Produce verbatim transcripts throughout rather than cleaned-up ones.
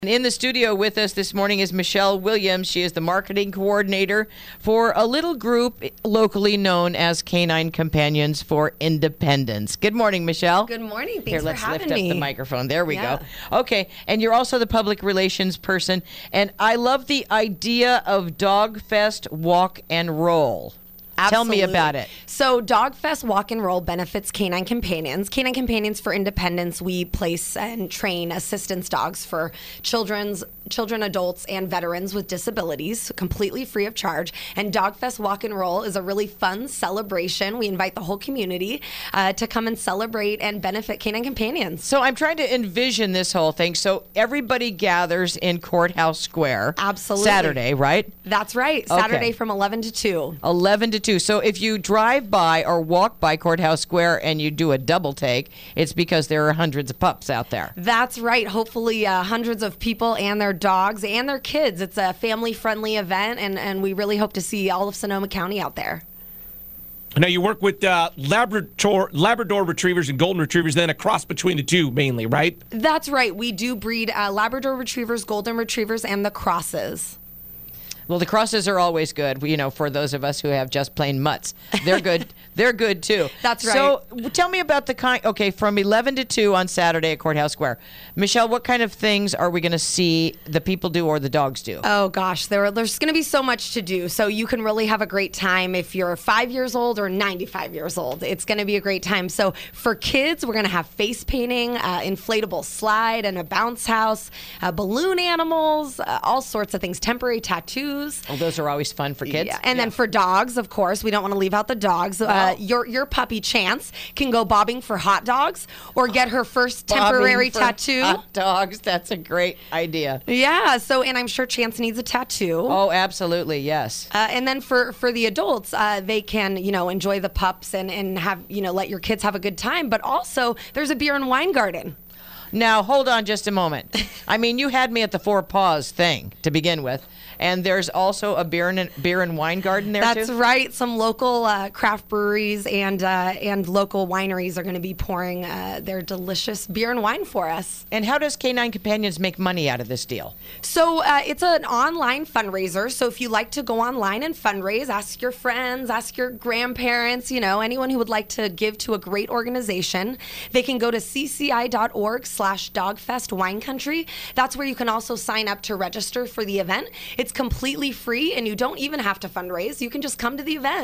And in the studio with us this morning is Michelle Williams. She is the marketing coordinator for a little group locally known as Canine Companions for Independence. Good morning, Michelle. Good morning. Thanks Here, for let's having lift me. up the microphone. There we Yeah. go. Okay, and you're also the public relations person. And I love the idea of Dog Fest Walk and Roll. Tell me Absolutely. about it. So DogFest Walk and Roll benefits Canine Companions. Canine Companions for Independence, we place and train assistance dogs for children's children, adults, and veterans with disabilities, completely free of charge. And DogFest Walk and Roll is a really fun celebration. We invite the whole community uh, to come and celebrate and benefit Canine Companions. So I'm trying to envision this whole thing. So everybody gathers in Courthouse Square. Absolutely. Saturday, right? That's right. Okay. Saturday from eleven to two. eleven to two. So if you drive by or walk by Courthouse Square and you do a double take, it's because there are hundreds of pups out there. That's right. Hopefully uh, hundreds of people and their dogs and their kids. It's a family-friendly event, and, and we really hope to see all of Sonoma County out there. Now, you work with uh, Labrador, Labrador Retrievers and Golden Retrievers, then a cross between the two mainly, right? That's right. We do breed uh, Labrador Retrievers, Golden Retrievers, and the crosses. Well, the crosses are always good, you know, for those of us who have just plain mutts. They're good. They're good, too. That's right. So w- tell me about the kind, okay, from eleven to two on Saturday at Courthouse Square. Michelle, what kind of things are we going to see the people do or the dogs do? Oh, gosh. There, there's going to be so much to do. So you can really have a great time if you're five years old or ninety-five years old. It's going to be a great time. So for kids, we're going to have face painting, uh, inflatable slide, and a bounce house, uh, balloon animals, uh, all sorts of things, temporary tattoos. Oh, those are always fun for kids. Yeah. And Yeah. then for dogs, of course, we don't want to leave out the dogs. Uh, Wow. your your puppy Chance can go bobbing for hot dogs or get her first Bobbing temporary for tattoo. hot dogs. That's a great idea. Yeah. So, and I'm sure Chance needs a tattoo. Oh, absolutely, yes. Uh, and then for, for the adults, uh, they can, you know, enjoy the pups and, and have, you know, let your kids have a good time. But also, there's a beer and wine garden. Now, hold on just a moment. I mean, you had me at the Four Paws thing to begin with, and there's also a beer and beer and wine garden there That's too? right. Some local uh, craft breweries and uh, and local wineries are going to be pouring uh, their delicious beer and wine for us. And how does Canine Companions make money out of this deal? So uh, it's an online fundraiser. So if you like to go online and fundraise, ask your friends, ask your grandparents, you know, anyone who would like to give to a great organization, they can go to cci.org slash dogfest wine country. That's where you can also sign up to register for the event. It's completely free and you don't even have to fundraise. You can just come to the event.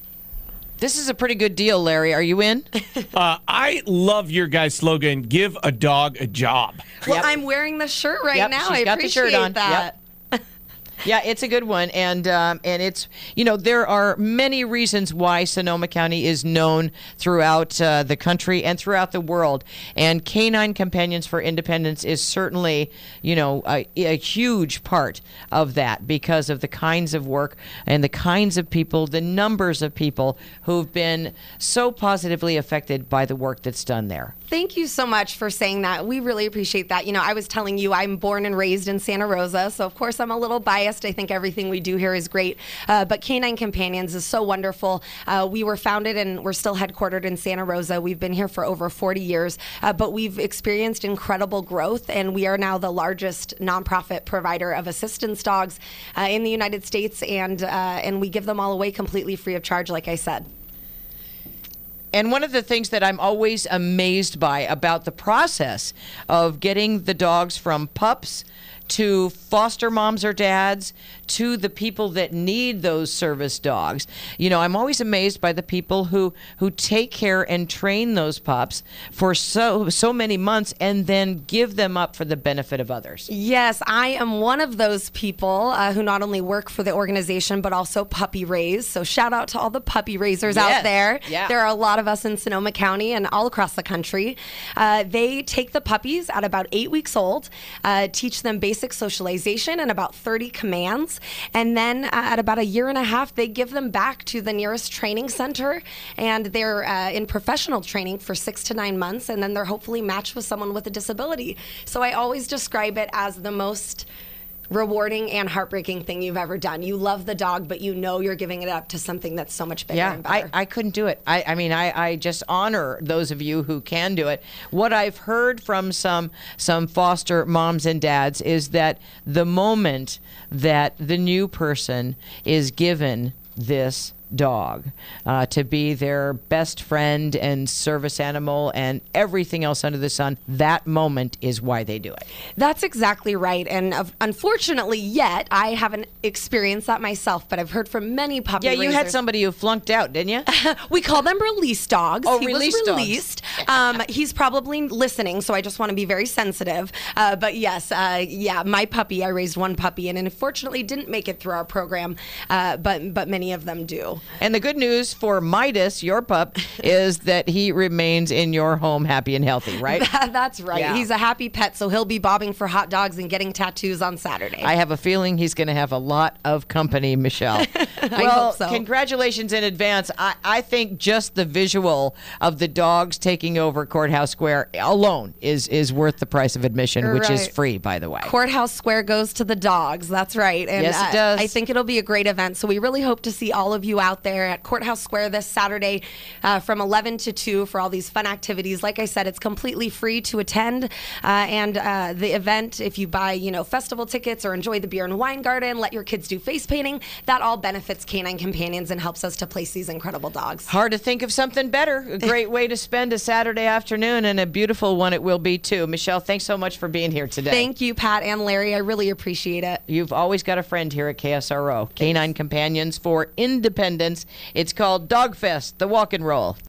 This is a pretty good deal, Larry. Are you in? Uh, I love your guys' slogan, give a dog a job. Well, Yep. I'm wearing the shirt right Yep, now. she's I got the appreciate shirt on. that. Yeah, it's a good one, and um, and it's, you know, there are many reasons why Sonoma County is known throughout uh, the country and throughout the world, and Canine Companions for Independence is certainly, you know, a, a huge part of that because of the kinds of work and the kinds of people, the numbers of people who've been so positively affected by the work that's done there. Thank you so much for saying that. We really appreciate that. You know, I was telling you I'm born and raised in Santa Rosa, so of course I'm a little biased. I think everything we do here is great, uh, but Canine Companions is so wonderful. Uh, we were founded and we're still headquartered in Santa Rosa. We've been here for over forty years, uh, but we've experienced incredible growth, and we are now the largest nonprofit provider of assistance dogs uh, in the United States, and uh, and we give them all away completely free of charge, like I said. And one of the things that I'm always amazed by about the process of getting the dogs from pups to foster moms or dads to the people that need those service dogs. You know, I'm always amazed by the people who who take care and train those pups for so so many months and then give them up for the benefit of others. Yes, I am one of those people uh, who not only work for the organization but also puppy raise. So shout out to all the puppy raisers Yes. out there. Yeah. There are a lot of us in Sonoma County and all across the country. Uh, they take the puppies at about eight weeks old, uh, teach them basic socialization and about thirty commands. And then uh, at about a year and a half, they give them back to the nearest training center. And they're uh, in professional training for six to nine months. And then they're hopefully matched with someone with a disability. So I always describe it as the most rewarding and heartbreaking thing you've ever done. You love the dog, but you know you're giving it up to something that's so much bigger Yeah, and I, better. I couldn't do it. I, I mean, I, I just honor those of you who can do it. What I've heard from some some foster moms and dads is that the moment that the new person is given this dog uh, to be their best friend and service animal and everything else under the sun, that moment is why they do it. That's exactly right. And uh, unfortunately, yet, I haven't experienced that myself, but I've heard from many puppy Yeah, you had raisers. somebody who flunked out, didn't you? We call them release dogs. Oh, he release was dogs. released. Um, he's probably listening, so I just want to be very sensitive. Uh, but yes, uh, yeah, my puppy, I raised one puppy, and unfortunately didn't make it through our program, uh, but, but many of them do. And the good news for Midas, your pup, is that he remains in your home happy and healthy, right? That's right. Yeah. He's a happy pet, so he'll be bobbing for hot dogs and getting tattoos on Saturday. I have a feeling he's going to have a lot of company, Michelle. I well, hope so. Congratulations in advance. I, I think just the visual of the dogs taking over Courthouse Square alone is, is worth the price of admission, which is Right. free, by the way. Courthouse Square goes to the dogs. That's right. And Yes, it uh, does. I think it'll be a great event. So we really hope to see all of you out there at Courthouse Square this Saturday uh, from eleven to two for all these fun activities. Like I said, it's completely free to attend. Uh, and uh, the event, if you buy, you know, festival tickets or enjoy the beer and wine garden, let your kids do face painting, that all benefits Canine Companions and helps us to place these incredible dogs. Hard to think of something better. A great way to spend a Saturday afternoon, and a beautiful one it will be, too. Michelle, thanks so much for being here today. Thank you, Pat and Larry. I really appreciate it. You've always got a friend here at K S R O. Canine Companions for Independence. It's called Dog Fest, the walk and roll.